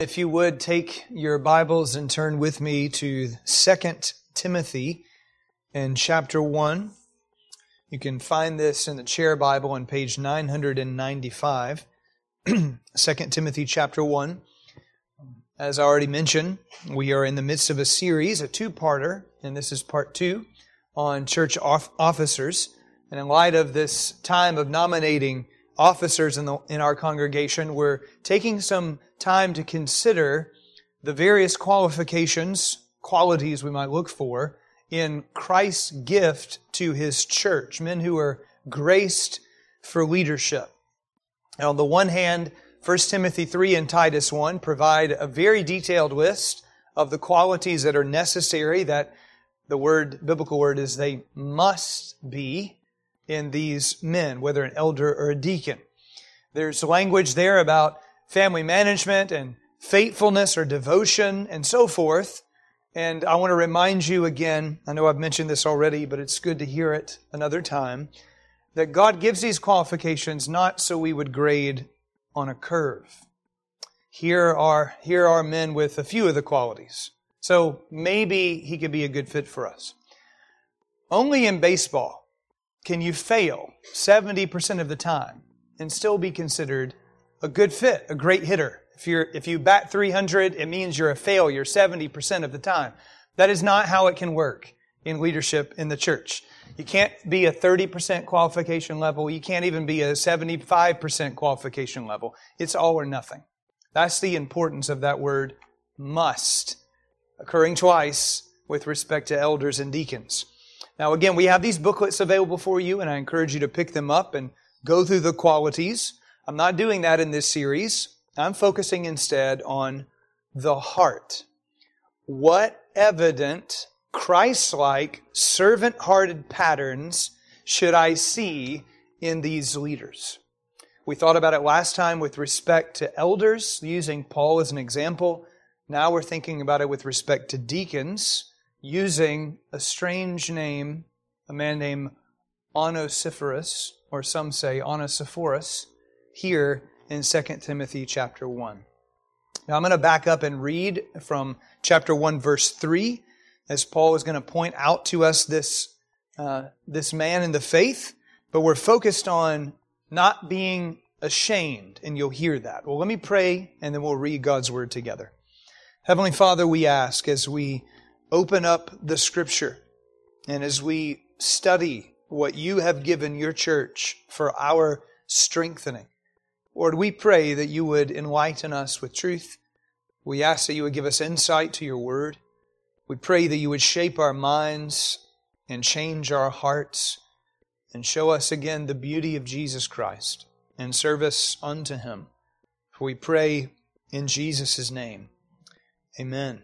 If you would take your Bibles and turn with me to 2 Timothy in chapter 1. You can find this in the Chair Bible on page 995. 2 Timothy chapter 1. As I already mentioned, we are in the midst of a series, a two-parter, and this is part 2 on church officers. And in light of this time of nominating officers in our congregation, we're taking some time to consider the various qualities we might look for in Christ's gift to His church, men who are graced for leadership. And on the one hand, 1 Timothy 3 and Titus 1 provide a very detailed list of the qualities that are necessary, that the biblical word is they must be in these men, whether an elder or a deacon. There's language there about family management and faithfulness or devotion and so forth. And I want to remind you again, I know I've mentioned this already, but it's good to hear it another time, that God gives these qualifications not so we would grade on a curve. Here are men with a few of the qualities. So maybe he could be a good fit for us. Only in baseball can you fail 70% of the time and still be considered a good fit, a great hitter. If you bat 300, it means you're a failure 70% of the time. That is not how it can work in leadership in the church. You can't be a 30% qualification level. You can't even be a 75% qualification level. It's all or nothing. That's the importance of that word must, occurring twice with respect to elders and deacons. Now again, we have these booklets available for you, and I encourage you to pick them up and go through the qualities. I'm not doing that in this series. I'm focusing instead on the heart. What evident, Christ-like, servant-hearted patterns should I see in these leaders? We thought about it last time with respect to elders, using Paul as an example. Now we're thinking about it with respect to deacons, using a strange name, a man named Onesiphorus, or some say Onesiphorus, here in 2 Timothy chapter 1. Now I'm going to back up and read from chapter 1 verse 3, as Paul is going to point out to us this man in the faith, but we're focused on not being ashamed, and you'll hear that. Well, let me pray, and then we'll read God's Word together. Heavenly Father, we ask as we open up the Scripture, and as we study what You have given Your church for our strengthening, Lord, we pray that You would enlighten us with truth. We ask that You would give us insight to Your Word. We pray that You would shape our minds and change our hearts and show us again the beauty of Jesus Christ and service unto Him. For we pray in Jesus' name. Amen.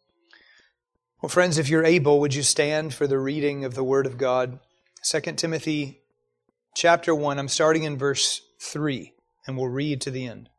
Well, friends, if you're able, would you stand for the reading of the Word of God? 2 Timothy chapter 1, I'm starting in verse 3, and we'll read to the end.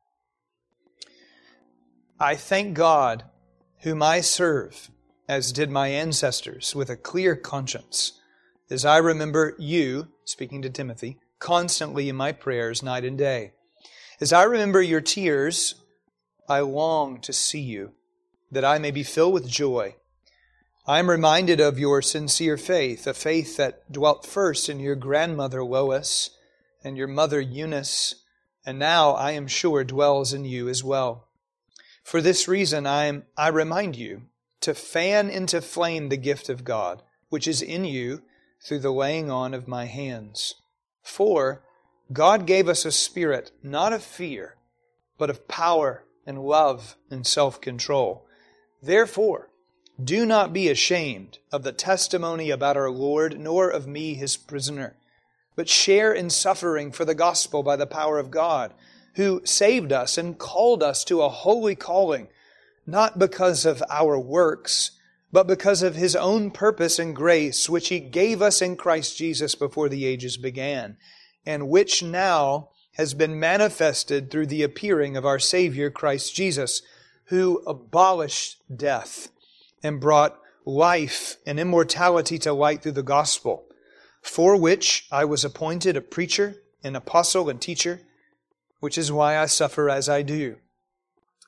I thank God, whom I serve, as did my ancestors, with a clear conscience, as I remember you, speaking to Timothy, constantly in my prayers night and day. As I remember your tears, I long to see you, that I may be filled with joy. I am reminded of your sincere faith, a faith that dwelt first in your grandmother Lois and your mother Eunice, and now I am sure dwells in you as well. For this reason I remind you to fan into flame the gift of God, which is in you through the laying on of my hands. For God gave us a spirit not of fear, but of power and love and self-control. Therefore, do not be ashamed of the testimony about our Lord, nor of me, His prisoner, but share in suffering for the gospel by the power of God, who saved us and called us to a holy calling, not because of our works, but because of His own purpose and grace, which He gave us in Christ Jesus before the ages began, and which now has been manifested through the appearing of our Savior Christ Jesus, who abolished death and brought life and immortality to light through the gospel, for which I was appointed a preacher, an apostle, and teacher, which is why I suffer as I do.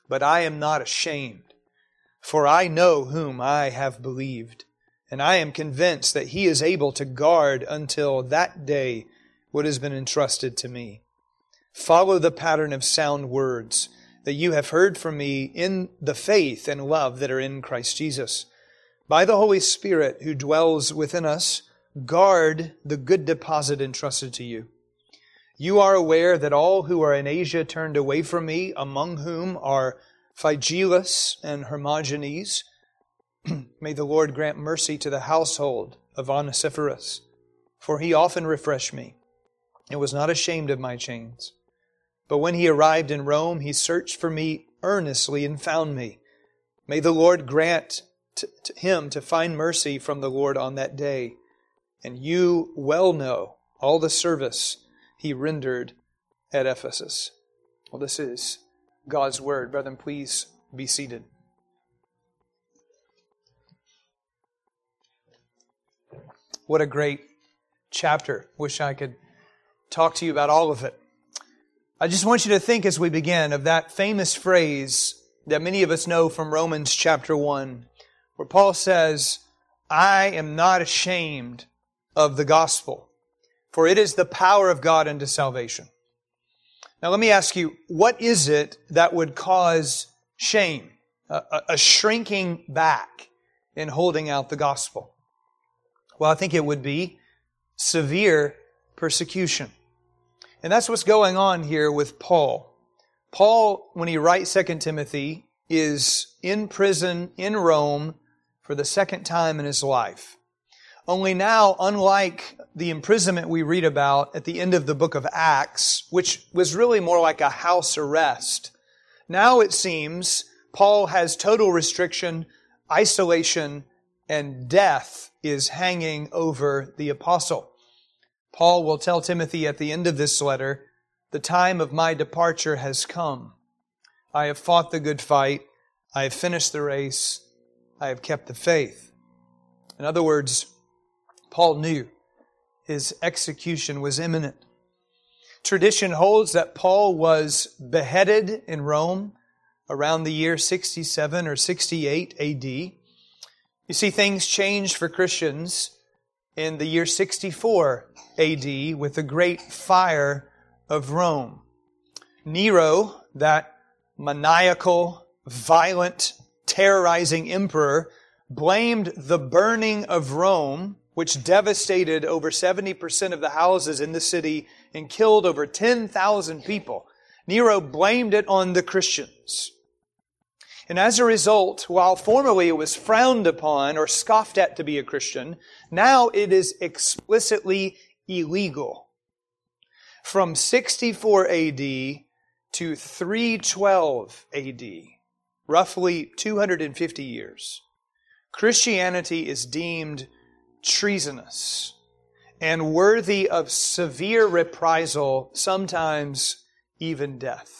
But I am not ashamed, for I know whom I have believed, and I am convinced that He is able to guard until that day what has been entrusted to me. Follow the pattern of sound words that you have heard from me in the faith and love that are in Christ Jesus. By the Holy Spirit who dwells within us, guard the good deposit entrusted to you. You are aware that all who are in Asia turned away from me, among whom are Phygelus and Hermogenes. May the Lord grant mercy to the household of Onesiphorus, for he often refreshed me and was not ashamed of my chains. But when he arrived in Rome, he searched for me earnestly and found me. May the Lord grant to him to find mercy from the Lord on that day. And you well know all the service he rendered at Ephesus. Well, this is God's Word. Brethren, please be seated. What a great chapter. Wish I could talk to you about all of it. I just want you to think as we begin of that famous phrase that many of us know from Romans chapter 1, where Paul says, I am not ashamed of the gospel, for it is the power of God unto salvation. Now let me ask you, what is it that would cause shame, a shrinking back in holding out the gospel? Well, I think it would be severe persecution. And that's what's going on here with Paul. Paul, when he writes 2 Timothy, is in prison in Rome for the second time in his life. Only now, unlike the imprisonment we read about at the end of the book of Acts, which was really more like a house arrest, now it seems Paul has total restriction, isolation, and death is hanging over the apostle. Paul will tell Timothy at the end of this letter, the time of my departure has come. I have fought the good fight. I have finished the race. I have kept the faith. In other words, Paul knew his execution was imminent. Tradition holds that Paul was beheaded in Rome around the year 67 or 68 AD. You see, things changed for Christians in the year 64 AD with the great fire of Rome. Nero, that maniacal, violent, terrorizing emperor, blamed the burning of Rome, which devastated over 70% of the houses in the city and killed over 10,000 people. Nero blamed it on the Christians. And as a result, while formerly it was frowned upon or scoffed at to be a Christian, now it is explicitly illegal. From 64 AD to 312 AD, roughly 250 years, Christianity is deemed treasonous and worthy of severe reprisal, sometimes even death.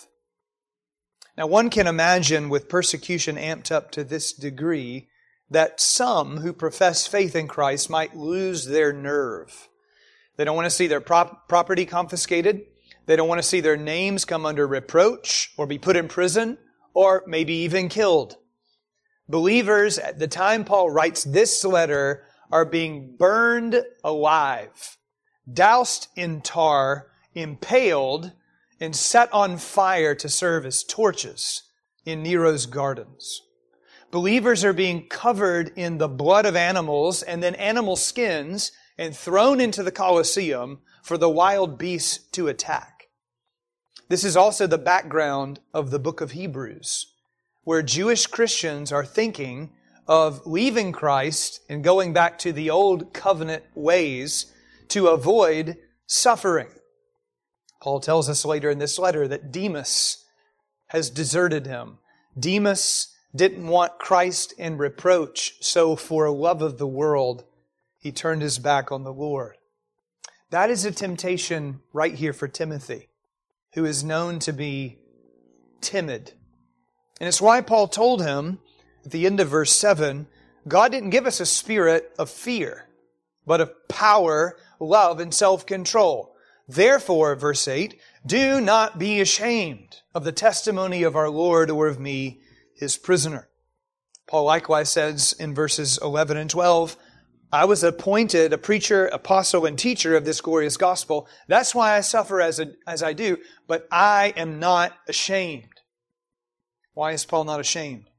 Now, one can imagine with persecution amped up to this degree that some who profess faith in Christ might lose their nerve. They don't want to see their property confiscated. They don't want to see their names come under reproach or be put in prison or maybe even killed. Believers at the time Paul writes this letter are being burned alive, doused in tar, impaled, and set on fire to serve as torches in Nero's gardens. Believers are being covered in the blood of animals and then animal skins and thrown into the Colosseum for the wild beasts to attack. This is also the background of the book of Hebrews, where Jewish Christians are thinking of leaving Christ and going back to the old covenant ways to avoid suffering. Paul tells us later in this letter that Demas has deserted him. Demas didn't want Christ in reproach, so for love of the world, he turned his back on the Lord. That is a temptation right here for Timothy, who is known to be timid. And it's why Paul told him at the end of verse 7, God didn't give us a spirit of fear, but of power, love, and self-control. Therefore, verse 8, Do not be ashamed of the testimony of our Lord or of me, His prisoner. Paul likewise says in verses 11 and 12, I was appointed a preacher, apostle, and teacher of this glorious gospel. That's why I suffer as I do, but I am not ashamed. Why is Paul not ashamed?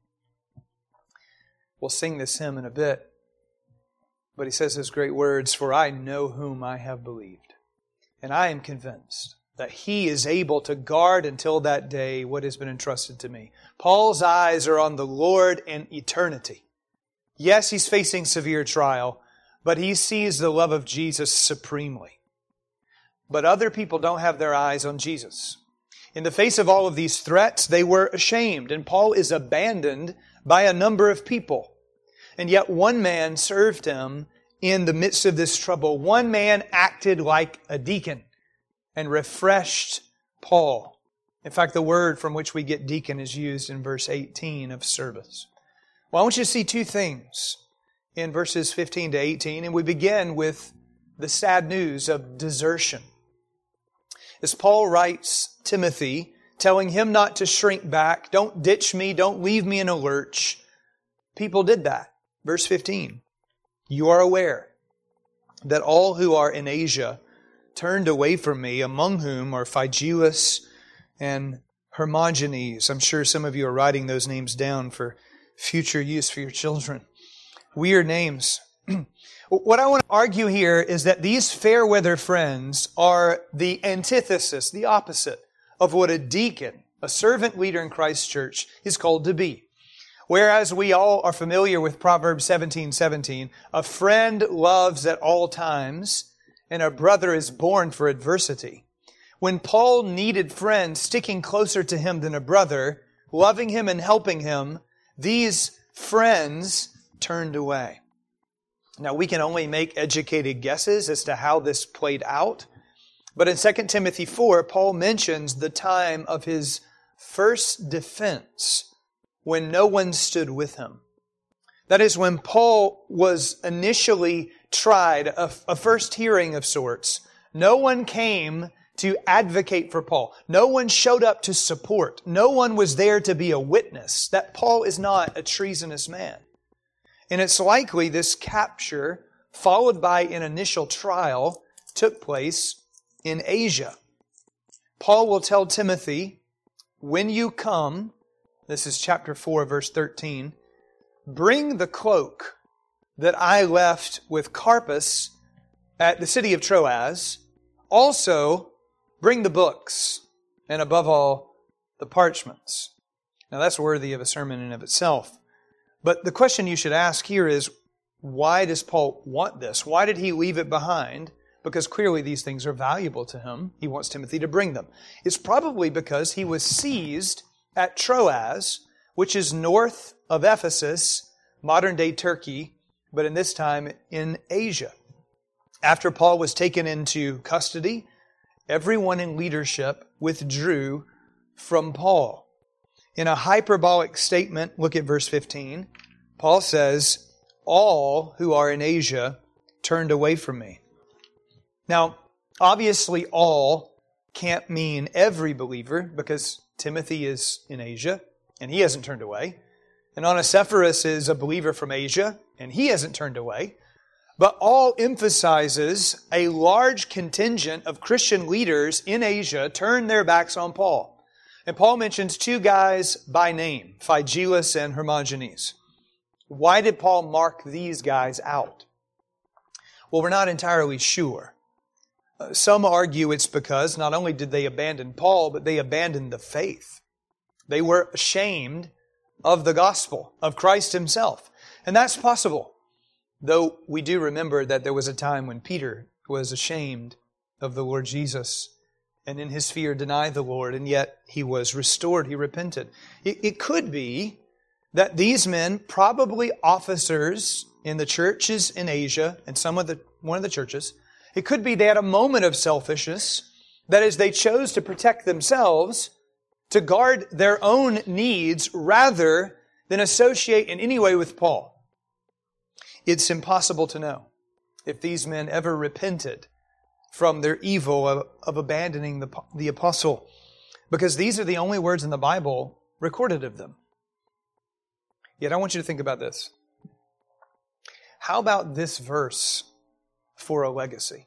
We'll sing this hymn in a bit. But he says those great words, for I know whom I have believed. And I am convinced that He is able to guard until that day what has been entrusted to me. Paul's eyes are on the Lord and eternity. Yes, he's facing severe trial, but he sees the love of Jesus supremely. But other people don't have their eyes on Jesus. In the face of all of these threats, they were ashamed, and Paul is abandoned by a number of people. And yet one man served him in the midst of this trouble. One man acted like a deacon and refreshed Paul. In fact, the word from which we get deacon is used in verse 18 of service. Well, I want you to see two things in verses 15 to 18, and we begin with the sad news of desertion. As Paul writes Timothy, telling him not to shrink back, don't ditch me, don't leave me in a lurch, people did that. Verse 15, you are aware that all who are in Asia turned away from me, among whom are Phygelus and Hermogenes. I'm sure some of you are writing those names down for future use for your children. Weird names. What I want to argue here is that these fair weather friends are the antithesis, the opposite of what a deacon, a servant leader in Christ's church, is called to be. Whereas we all are familiar with Proverbs 17:17, a friend loves at all times, and a brother is born for adversity. When Paul needed friends sticking closer to him than a brother, loving him and helping him, these friends turned away. Now, we can only make educated guesses as to how this played out. But in 2 Timothy 4, Paul mentions the time of his first defense when no one stood with him. That is when Paul was initially tried, a first hearing of sorts. No one came to advocate for Paul. No one showed up to support. No one was there to be a witness that Paul is not a treasonous man. And it's likely this capture, followed by an initial trial, took place in Asia. Paul will tell Timothy, when you come, this is chapter 4, verse 13, bring the cloak that I left with Carpus at the city of Troas. Also, bring the books, and above all, the parchments. Now that's worthy of a sermon in of itself. But the question you should ask here is, why does Paul want this? Why did he leave it behind? Because clearly these things are valuable to him. He wants Timothy to bring them. It's probably because he was seized at Troas, which is north of Ephesus, modern-day Turkey, but in this time in Asia. After Paul was taken into custody, everyone in leadership withdrew from Paul. In a hyperbolic statement, look at verse 15, Paul says, all who are in Asia turned away from me. Now, obviously all can't mean every believer, because Timothy is in Asia, and he hasn't turned away. And Onesiphorus is a believer from Asia, and he hasn't turned away. But all emphasizes a large contingent of Christian leaders in Asia turned their backs on Paul. And Paul mentions two guys by name, Phygelus and Hermogenes. Why did Paul mark these guys out? Well, we're not entirely sure. Some argue it's because not only did they abandon Paul, but they abandoned the faith. They were ashamed of the gospel, of Christ Himself. And that's possible. Though we do remember that there was a time when Peter was ashamed of the Lord Jesus and in his fear denied the Lord, and yet he was restored, he repented. It could be that these men, probably officers in the churches in Asia and one of the churches, it could be they had a moment of selfishness, that is, they chose to protect themselves, to guard their own needs rather than associate in any way with Paul. It's impossible to know if these men ever repented from their evil of abandoning the apostle, because these are the only words in the Bible recorded of them. Yet I want you to think about this. How about this verse for a legacy?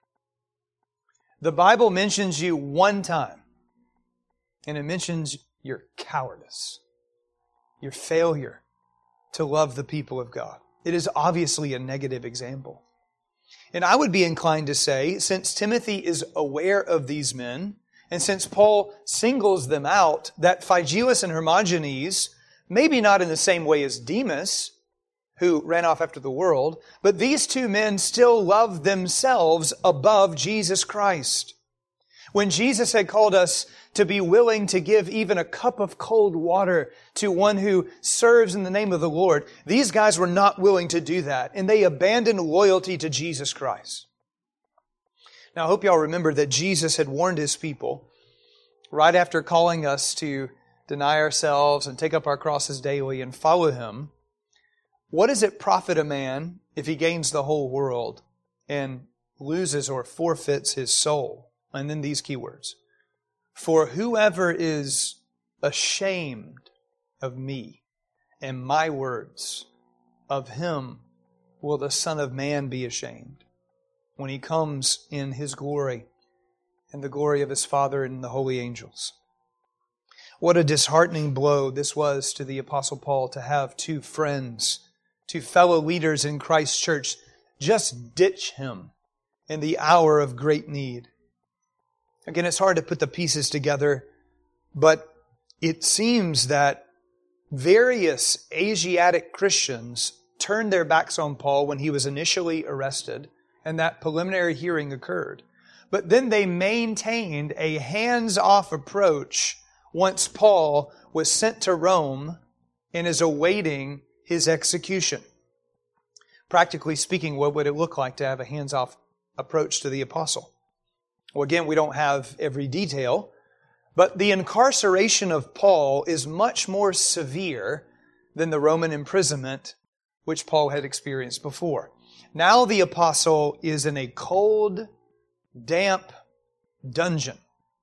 The Bible mentions you one time, and it mentions your cowardice, your failure to love the people of God. It is obviously a negative example. And I would be inclined to say, since Timothy is aware of these men, and since Paul singles them out, that Phygelus and Hermogenes, maybe not in the same way as Demas, who ran off after the world, but these two men still loved themselves above Jesus Christ. When Jesus had called us to be willing to give even a cup of cold water to one who serves in the name of the Lord, these guys were not willing to do that, and they abandoned loyalty to Jesus Christ. Now, I hope y'all remember that Jesus had warned His people right after calling us to deny ourselves and take up our crosses daily and follow Him. What does it profit a man if he gains the whole world and loses or forfeits his soul? And then these keywords. For whoever is ashamed of me and my words, of him will the Son of Man be ashamed when He comes in His glory and the glory of His Father and the holy angels. What a disheartening blow this was to the Apostle Paul to have two friends, two fellow leaders in Christ's church, just ditch him in the hour of great need. Again, it's hard to put the pieces together, but it seems that various Asiatic Christians turned their backs on Paul when he was initially arrested, and that preliminary hearing occurred. But then they maintained a hands-off approach once Paul was sent to Rome and is awaiting his execution. Practically speaking, what would it look like to have a hands-off approach to the apostle? Well, again, we don't have every detail, but the incarceration of Paul is much more severe than the Roman imprisonment which Paul had experienced before. Now the apostle is in a cold, damp dungeon.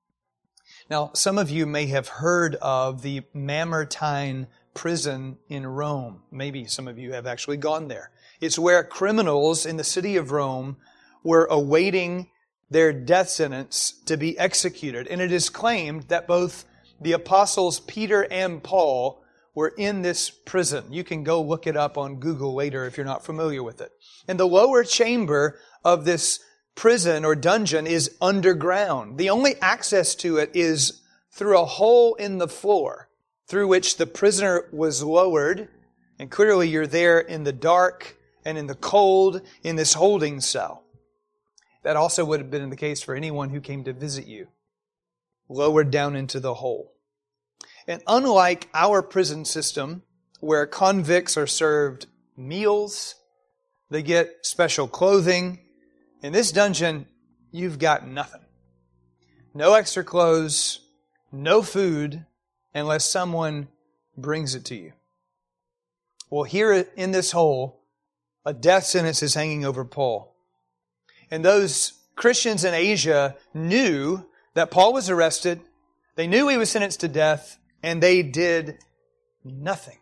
Now, some of you may have heard of the Mamertine prison in Rome. Maybe some of you have actually gone there. It's where criminals in the city of Rome were awaiting their death sentence to be executed. And it is claimed that both the apostles Peter and Paul were in this prison. You can go look it up on Google later if you're not familiar with it. And the lower chamber of this prison or dungeon is underground. The only access to it is through a hole in the floor through which the prisoner was lowered. And clearly you're there in the dark and in the cold in this holding cell. That also would have been the case for anyone who came to visit you, lowered down into the hole. And unlike our prison system, where convicts are served meals, they get special clothing, in this dungeon, you've got nothing. No extra clothes, no food, unless someone brings it to you. Well, here in this hole, a death sentence is hanging over Paul. And those Christians in Asia knew that Paul was arrested. They knew he was sentenced to death, and they did nothing.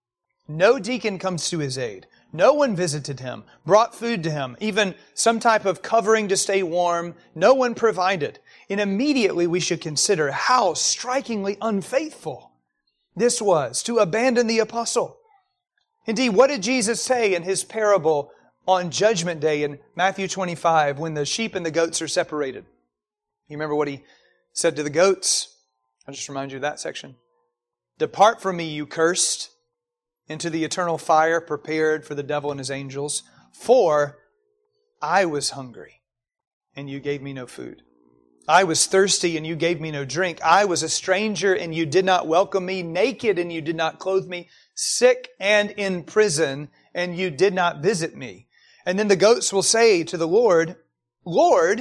No deacon comes to his aid. No one visited him, brought food to him, even some type of covering to stay warm. No one provided. And immediately we should consider how strikingly unfaithful this was to abandon the apostle. Indeed, what did Jesus say in His parable on Judgment Day in Matthew 25 when the sheep and the goats are separated? You remember what He said to the goats? I'll just remind you of that section. Depart from me, you cursed, into the eternal fire prepared for the devil and his angels. For I was hungry, and you gave me no food. I was thirsty, and you gave me no drink. I was a stranger, and you did not welcome me. Naked, and you did not clothe me. Sick and in prison, and you did not visit me. And then the goats will say to the Lord, Lord,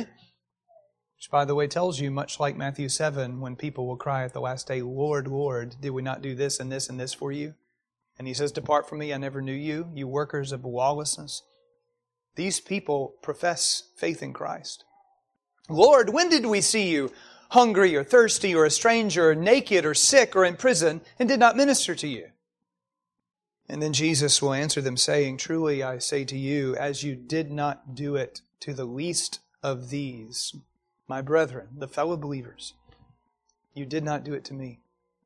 which by the way tells you, much like Matthew 7, when people will cry at the last day, Lord, Lord, did we not do this and this and this for you? And He says, depart from me, I never knew you, you workers of lawlessness. These people profess faith in Christ. Lord, when did we see you hungry or thirsty or a stranger or naked or sick or in prison and did not minister to you? And then Jesus will answer them saying, truly I say to you, as you did not do it to the least of these, my brethren, the fellow believers, you did not do it to me.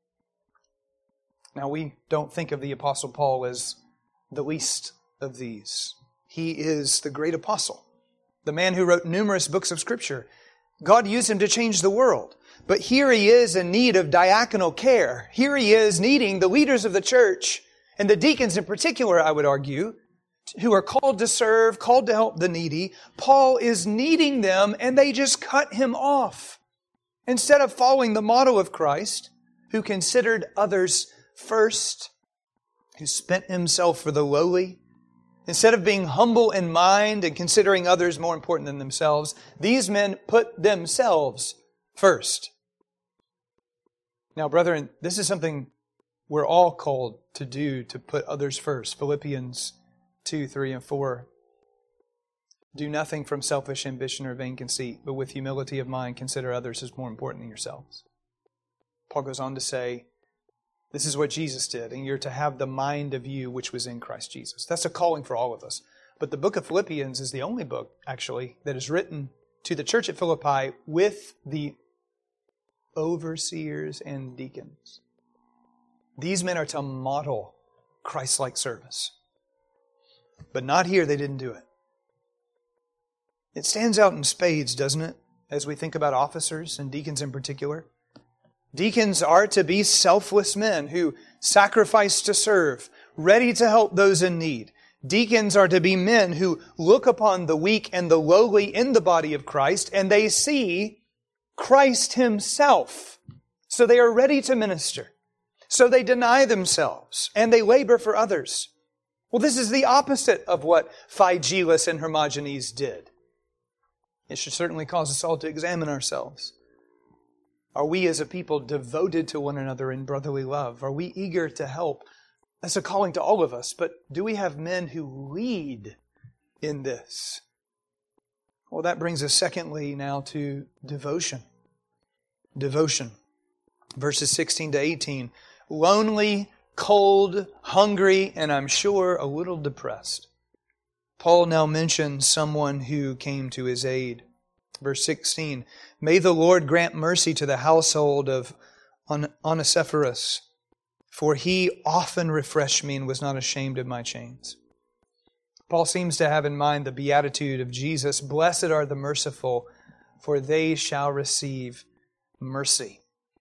Now we don't think of the Apostle Paul as the least of these. He is the great apostle, the man who wrote numerous books of Scripture. God used him to change the world. But here he is in need of diaconal care. Here he is needing the leaders of the church, and the deacons in particular, I would argue, who are called to serve, called to help the needy. Paul is needing them, and they just cut him off. Instead of following the model of Christ, who considered others first, who spent himself for the lowly, instead of being humble in mind and considering others more important than themselves, these men put themselves first. Now, brethren, this is something we're all called to do, to put others first. Philippians 2, 3, and 4. Do nothing from selfish ambition or vain conceit, but with humility of mind consider others as more important than yourselves. Paul goes on to say, this is what Jesus did, and you're to have the mind of you which was in Christ Jesus. That's a calling for all of us. But the book of Philippians is the only book, actually, that is written to the church at Philippi with the overseers and deacons. These men are to model Christ-like service. But not here, they didn't do it. It stands out in spades, doesn't it, as we think about officers and deacons in particular? Deacons are to be selfless men who sacrifice to serve, ready to help those in need. Deacons are to be men who look upon the weak and the lowly in the body of Christ, and they see Christ Himself. So they are ready to minister. So they deny themselves, and they labor for others. Well, this is the opposite of what Phygellus and Hermogenes did. It should certainly cause us all to examine ourselves. Are we as a people devoted to one another in brotherly love? Are we eager to help? That's a calling to all of us. But do we have men who lead in this? Well, that brings us secondly now to devotion. Devotion. Verses 16 to 18. Lonely, cold, hungry, and I'm sure a little depressed. Paul now mentions someone who came to his aid. Verse 16, may the Lord grant mercy to the household of Onesiphorus, for he often refreshed me and was not ashamed of my chains. Paul seems to have in mind the beatitude of Jesus, blessed are the merciful, for they shall receive mercy.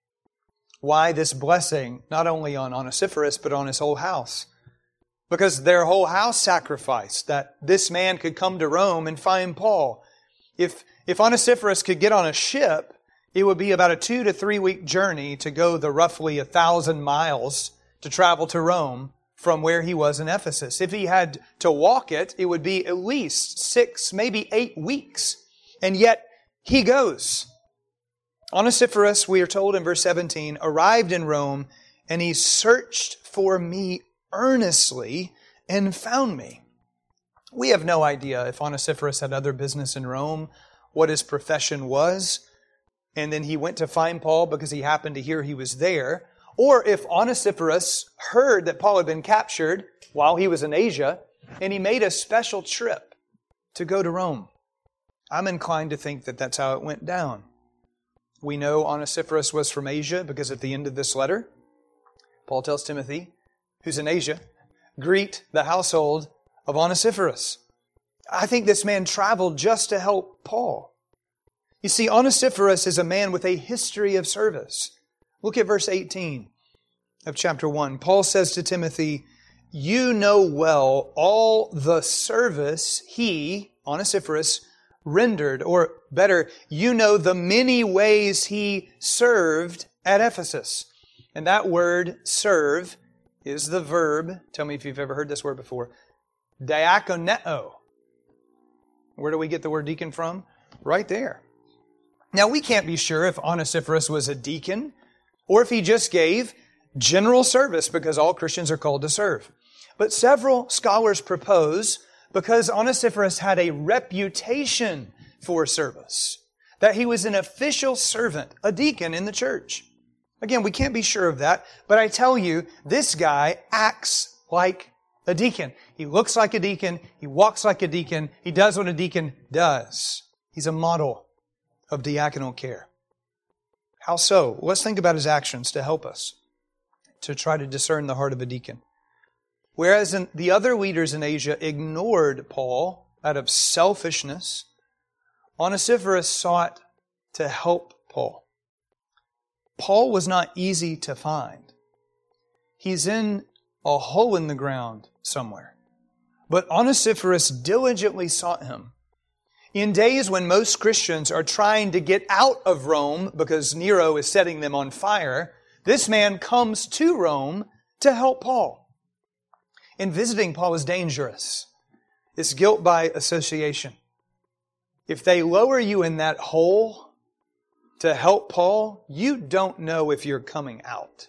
Why this blessing, not only on Onesiphorus, but on his whole house? Because their whole house sacrificed that this man could come to Rome and find Paul. If Onesiphorus could get on a ship, it would be about a 2 to 3 week journey to go the roughly 1,000 miles to travel to Rome from where he was in Ephesus. If he had to walk it, it would be at least 6, maybe 8 weeks. And yet, he goes. Onesiphorus, we are told in verse 17, arrived in Rome, and he searched for me earnestly and found me. We have no idea if Onesiphorus had other business in Rome, what his profession was, and then he went to find Paul because he happened to hear he was there, or if Onesiphorus heard that Paul had been captured while he was in Asia, and he made a special trip to go to Rome. I'm inclined to think that that's how it went down. We know Onesiphorus was from Asia because at the end of this letter, Paul tells Timothy, who's in Asia, greet the household of Onesiphorus. I think this man traveled just to help Paul. You see, Onesiphorus is a man with a history of service. Look at verse 18 of chapter 1. Paul says to Timothy, you know well all the service he, Onesiphorus, rendered, or better, you know the many ways he served at Ephesus. And that word, serve, is the verb, tell me if you've ever heard this word before, diakoneo. Where do we get the word deacon from? Right there. Now, we can't be sure if Onesiphorus was a deacon or if he just gave general service, because all Christians are called to serve. But several scholars propose because Onesiphorus had a reputation for service, that he was an official servant, a deacon in the church. Again, we can't be sure of that, but I tell you, this guy acts like a deacon. He looks like a deacon. He walks like a deacon. He does what a deacon does. He's a model of diaconal care. How so? Let's think about his actions to help us to try to discern the heart of a deacon. Whereas the other leaders in Asia ignored Paul out of selfishness, Onesiphorus sought to help Paul. Paul was not easy to find. He's in a hole in the ground somewhere. But Onesiphorus diligently sought him. In days when most Christians are trying to get out of Rome because Nero is setting them on fire, this man comes to Rome to help Paul. And visiting Paul is dangerous. It's guilt by association. If they lower you in that hole to help Paul, you don't know if you're coming out.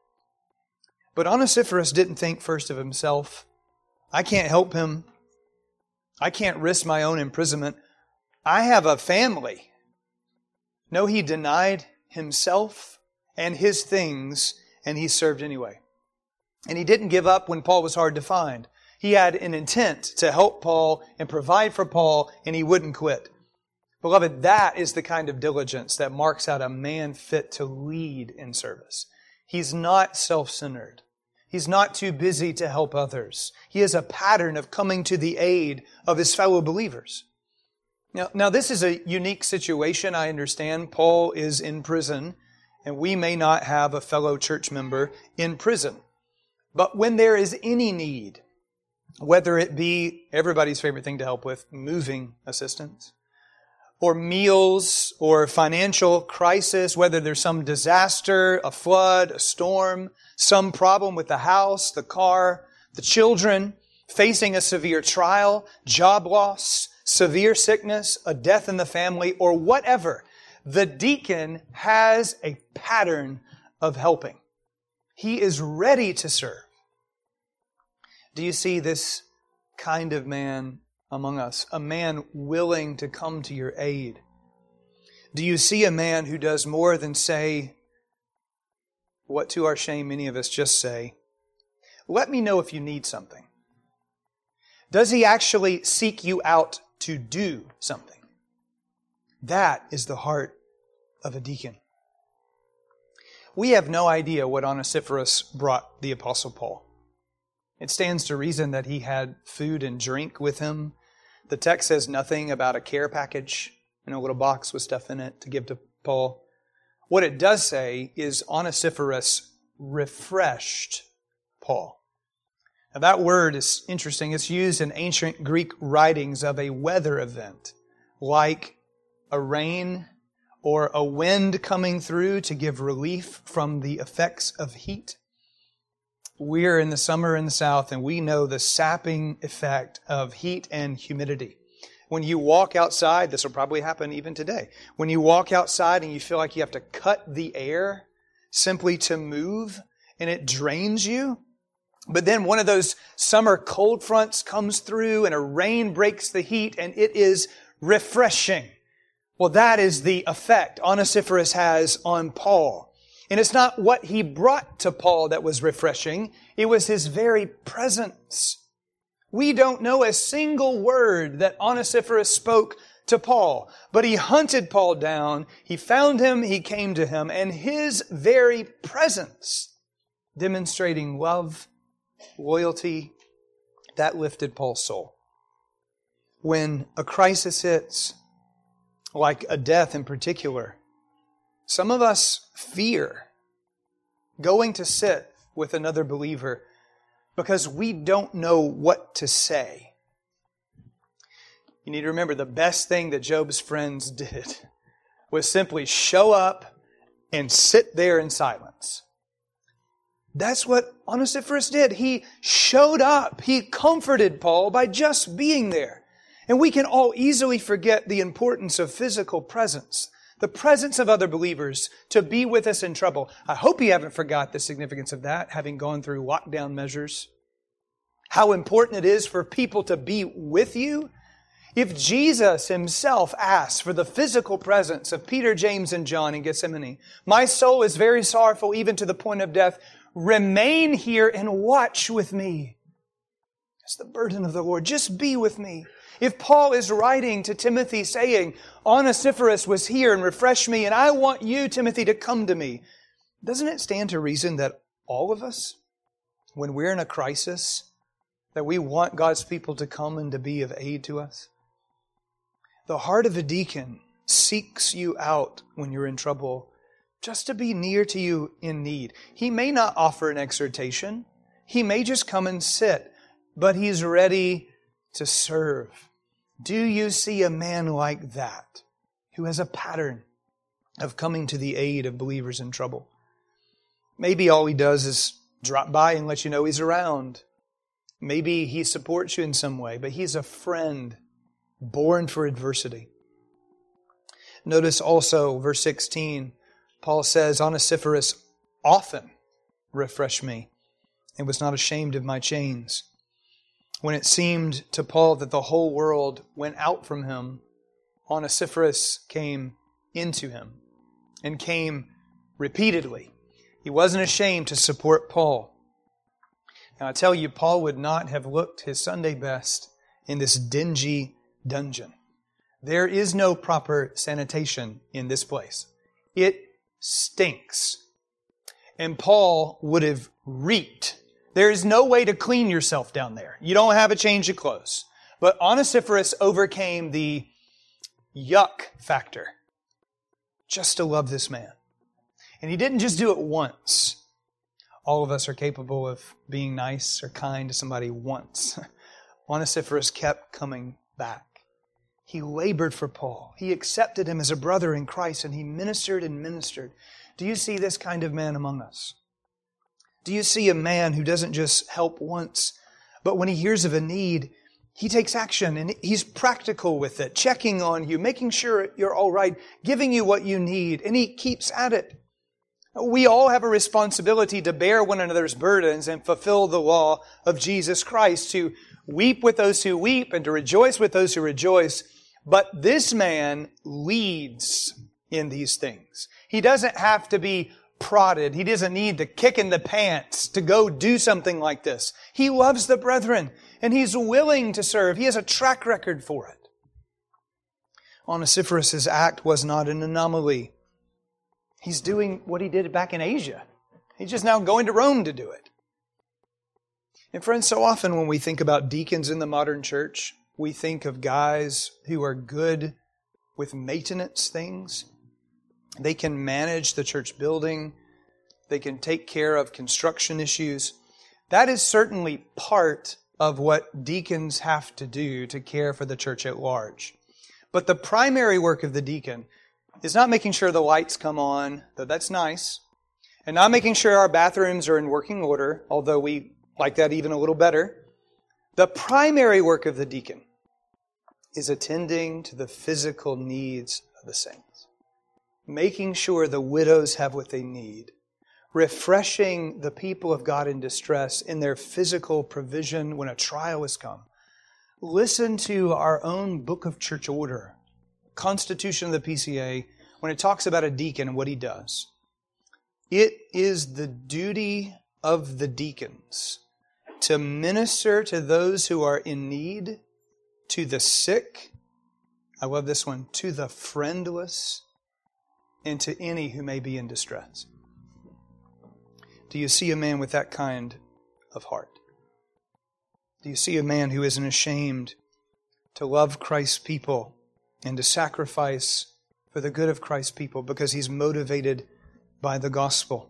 But Onesiphorus didn't think first of himself. I can't help him. I can't risk my own imprisonment. I have a family. No, he denied himself and his things, and he served anyway. And he didn't give up when Paul was hard to find. He had an intent to help Paul and provide for Paul, and he wouldn't quit. Beloved, that is the kind of diligence that marks out a man fit to lead in service. He's not self-centered. He's not too busy to help others. He is a pattern of coming to the aid of his fellow believers. Now, this is a unique situation. I understand Paul is in prison, and we may not have a fellow church member in prison. But when there is any need, whether it be everybody's favorite thing to help with, moving assistance, or meals, or financial crisis, whether there's some disaster, a flood, a storm, some problem with the house, the car, the children, facing a severe trial, job loss, severe sickness, a death in the family, or whatever, the deacon has a pattern of helping. He is ready to serve. Do you see this kind of man among us? A man willing to come to your aid? Do you see a man who does more than say what to our shame many of us just say, let me know if you need something? Does he actually seek you out to do something? That is the heart of a deacon. We have no idea what Onesiphorus brought the Apostle Paul. It stands to reason that he had food and drink with him. The text says nothing about a care package in a little box with stuff in it to give to Paul. What it does say is Onesiphorus refreshed Paul. Now that word is interesting. It's used in ancient Greek writings of a weather event, like a rain or a wind coming through to give relief from the effects of heat. We're in the summer in the South, and we know the sapping effect of heat and humidity. When you walk outside, this will probably happen even today. When you walk outside and you feel like you have to cut the air simply to move, and it drains you. But then one of those summer cold fronts comes through and a rain breaks the heat, and it is refreshing. Well, that is the effect Onesiphorus has on Paul. And it's not what he brought to Paul that was refreshing. It was his very presence. We don't know a single word that Onesiphorus spoke to Paul, but he hunted Paul down, he found him, he came to him, and his very presence, demonstrating love, loyalty, that lifted Paul's soul. When a crisis hits, like a death in particular, some of us fear going to sit with another believer because we don't know what to say. You need to remember the best thing that Job's friends did was simply show up and sit there in silence. That's what Onesiphorus did. He showed up. He comforted Paul by just being there. And we can all easily forget the importance of physical presence, the presence of other believers to be with us in trouble. I hope you haven't forgot the significance of that, having gone through lockdown measures. How important it is for people to be with you. If Jesus Himself asks for the physical presence of Peter, James, and John in Gethsemane, "My soul is very sorrowful, even to the point of death. Remain here and watch with me." It's the burden of the Lord. Just be with me. If Paul is writing to Timothy saying, "Onesiphorus was here and refreshed me, and I want you, Timothy, to come to me," doesn't it stand to reason that all of us, when we're in a crisis, that we want God's people to come and to be of aid to us? The heart of a deacon seeks you out when you're in trouble, just to be near to you in need. He may not offer an exhortation. He may just come and sit, but he's ready to serve. Do you see a man like that, who has a pattern of coming to the aid of believers in trouble? Maybe all he does is drop by and let you know he's around. Maybe he supports you in some way, but he's a friend born for adversity. Notice also verse 16, Paul says, "Onesiphorus often refreshed me and was not ashamed of my chains." When it seemed to Paul that the whole world went out from him, Onesiphorus came into him and came repeatedly. He wasn't ashamed to support Paul. Now I tell you, Paul would not have looked his Sunday best in this dingy dungeon. There is no proper sanitation in this place. It stinks. And Paul would have reeked. There is no way to clean yourself down there. You don't have a change of clothes. But Onesiphorus overcame the yuck factor just to love this man. And he didn't just do it once. All of us are capable of being nice or kind to somebody once. Onesiphorus kept coming back. He labored for Paul. He accepted him as a brother in Christ, and he ministered and ministered. Do you see this kind of man among us? Do you see a man who doesn't just help once, but when he hears of a need, he takes action and he's practical with it, checking on you, making sure you're all right, giving you what you need, and he keeps at it. We all have a responsibility to bear one another's burdens and fulfill the law of Jesus Christ, to weep with those who weep and to rejoice with those who rejoice. But this man leads in these things. He doesn't have to be prodded. He doesn't need the kick in the pants to go do something like this. He loves the brethren and he's willing to serve. He has a track record for it. Onesiphorus' act was not an anomaly. He's doing what he did back in Asia. He's just now going to Rome to do it. And friends, so often when we think about deacons in the modern church, we think of guys who are good with maintenance things. They can manage the church building. They can take care of construction issues. That is certainly part of what deacons have to do to care for the church at large. But the primary work of the deacon is not making sure the lights come on, though that's nice, and not making sure our bathrooms are in working order, although we like that even a little better. The primary work of the deacon is attending to the physical needs of the saints, making sure the widows have what they need, refreshing the people of God in distress in their physical provision when a trial has come. Listen to our own Book of Church Order, Constitution of the PCA, when it talks about a deacon and what he does. It is the duty of the deacons to minister to those who are in need, to the sick, I love this one, to the friendless, and to any who may be in distress. Do you see a man with that kind of heart? Do you see a man who isn't ashamed to love Christ's people and to sacrifice for the good of Christ's people because he's motivated by the gospel?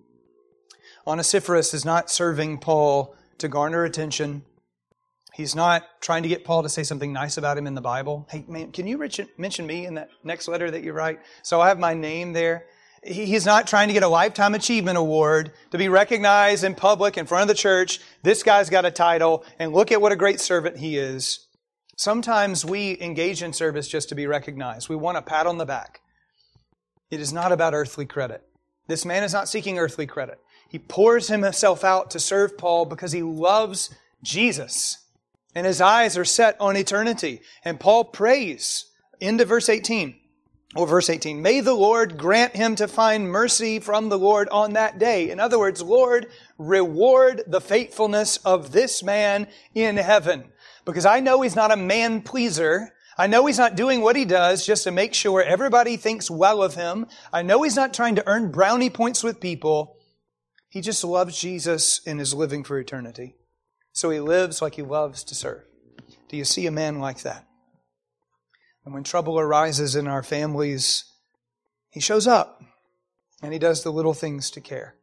Onesiphorus is not serving Paul to garner attention. He's not trying to get Paul to say something nice about him in the Bible. Hey, man, can you mention me in that next letter that you write? So I have my name there. He's not trying to get a Lifetime Achievement Award to be recognized in public in front of the church. This guy's got a title, and look at what a great servant he is. Sometimes we engage in service just to be recognized. We want a pat on the back. It is not about earthly credit. This man is not seeking earthly credit. He pours himself out to serve Paul because he loves Jesus. And his eyes are set on eternity. And Paul prays, into verse 18, may the Lord grant him to find mercy from the Lord on that day. In other words, Lord, reward the faithfulness of this man in heaven. Because I know he's not a man pleaser. I know he's not doing what he does just to make sure everybody thinks well of him. I know he's not trying to earn brownie points with people. He just loves Jesus and is living for eternity. So he lives like he loves to serve. Do you see a man like that? And when trouble arises in our families, he shows up and he does the little things to care.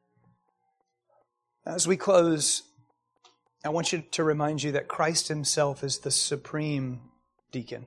As we close, I want you to remind you that Christ himself is the supreme deacon.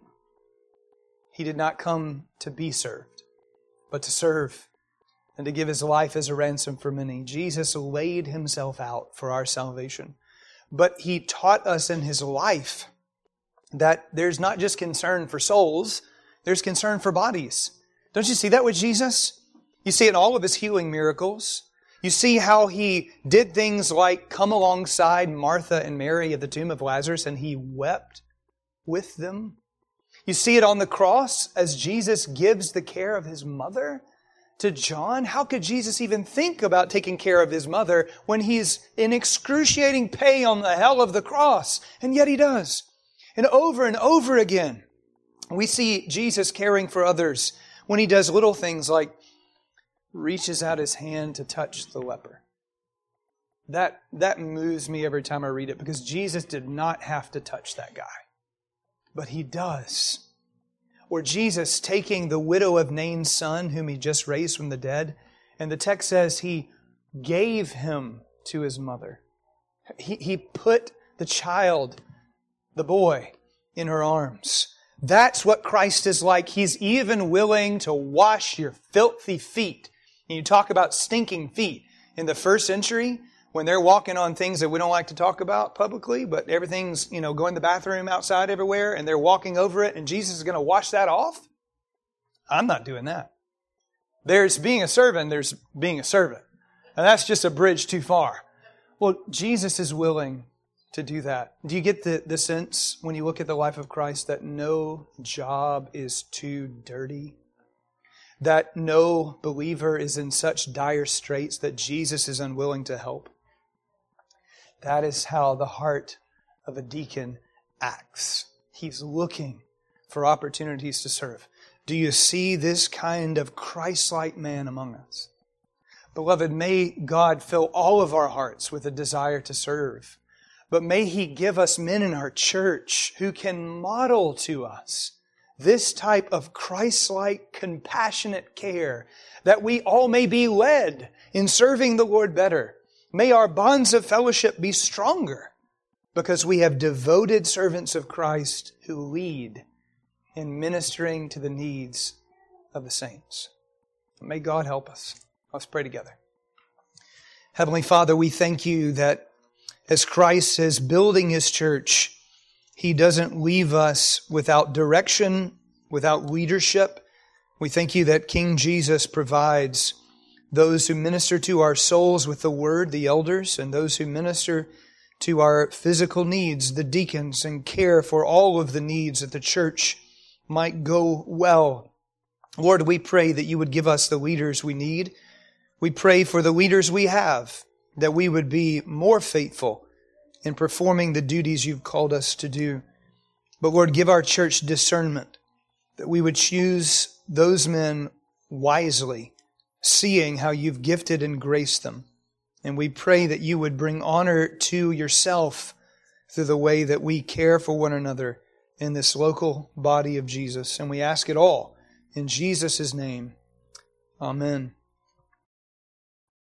He did not come to be served, but to serve and to give his life as a ransom for many. Jesus laid himself out for our salvation. But he taught us in his life that there's not just concern for souls, there's concern for bodies. Don't you see that with Jesus? You see it in all of his healing miracles. You see how he did things like come alongside Martha and Mary at the tomb of Lazarus and he wept with them. You see it on the cross as Jesus gives the care of his mother to John. How could Jesus even think about taking care of his mother when he's in excruciating pain on the hell of the cross? And yet he does. And over again, we see Jesus caring for others when he does little things like reaches out his hand to touch the leper. That moves me every time I read it because Jesus did not have to touch that guy. But he does. Or Jesus taking the widow of Nain's son, whom he just raised from the dead, and the text says he gave him to his mother. He put the child, the boy, in her arms. That's what Christ is like. He's even willing to wash your filthy feet. And you talk about stinking feet. In the first century, when they're walking on things that we don't like to talk about publicly, but everything's, going to the bathroom outside everywhere, and they're walking over it, and Jesus is going to wash that off? I'm not doing that. There's being a servant, there's being a servant. And that's just a bridge too far. Well, Jesus is willing to do that. Do you get the sense when you look at the life of Christ that no job is too dirty? That no believer is in such dire straits that Jesus is unwilling to help? That is how the heart of a deacon acts. He's looking for opportunities to serve. Do you see this kind of Christ-like man among us? Beloved, may God fill all of our hearts with a desire to serve. But may He give us men in our church who can model to us this type of Christ-like, compassionate care, that we all may be led in serving the Lord better. May our bonds of fellowship be stronger because we have devoted servants of Christ who lead in ministering to the needs of the saints. May God help us. Let's pray together. Heavenly Father, we thank You that as Christ is building His church, He doesn't leave us without direction, without leadership. We thank You that King Jesus provides those who minister to our souls with the Word, the elders, and those who minister to our physical needs, the deacons, and care for all of the needs that the church might go well. Lord, we pray that You would give us the leaders we need. We pray for the leaders we have, that we would be more faithful in performing the duties You've called us to do. But Lord, give our church discernment, that we would choose those men wisely, seeing how You've gifted and graced them. And we pray that You would bring honor to Yourself through the way that we care for one another in this local body of Jesus. And we ask it all in Jesus' name. Amen.